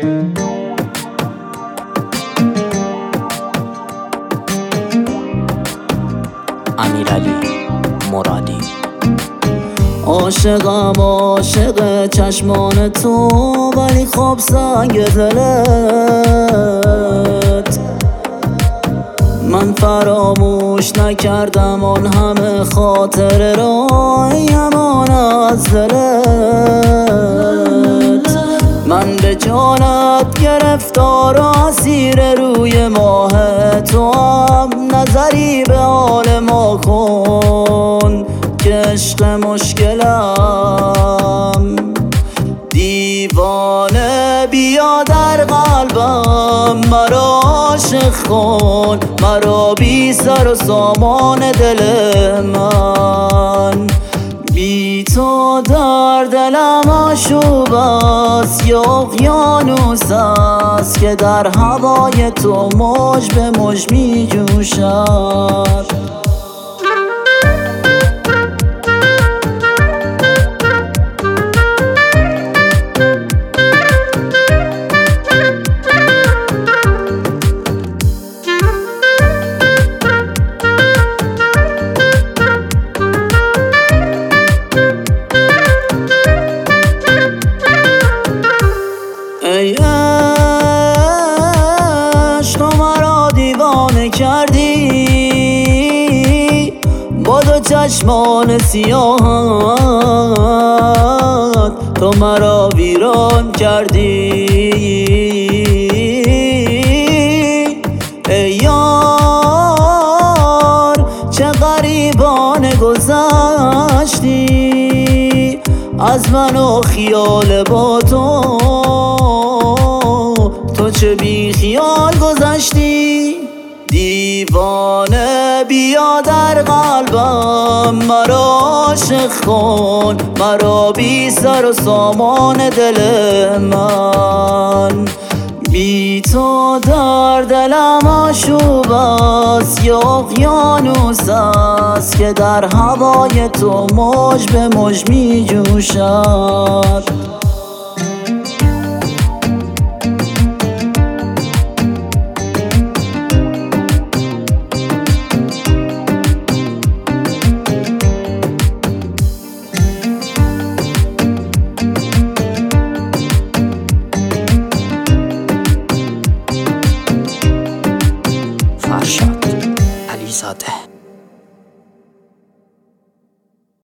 امیرعلی مرادی. عاشقم عاشق چشمان تو، ولی خب سنگ دلت من فراموش نکردم آن همه خاطر رایم آن از دلت. من به جانت گرفتار و اسیر روی ماه تو هم، نظری به حال ما کن که عشق مشکلم. دیوانه بیا در قلبم، مرا عاشق کن، مرا بی سر و سامان دل من. بی تو در دلم آشوب است، یا اقیانوس است که در هوای تو موج به موج می جوشد. ای عشق تو مرا دیوانه کردی، با دو چشمان سیاهت تو مرا ویران کردی. ای یار چه غریبانه گذشتی از من و خیال با تو، تو چه بی خیال گذشتی. دیوانه بیا در قلبم، مرا عاشق کن، مرا بی سر و سامان دل من. بی تو در دلم آشوب است، یا اقیانوس است که در هوای تو موج به موج می جوشد.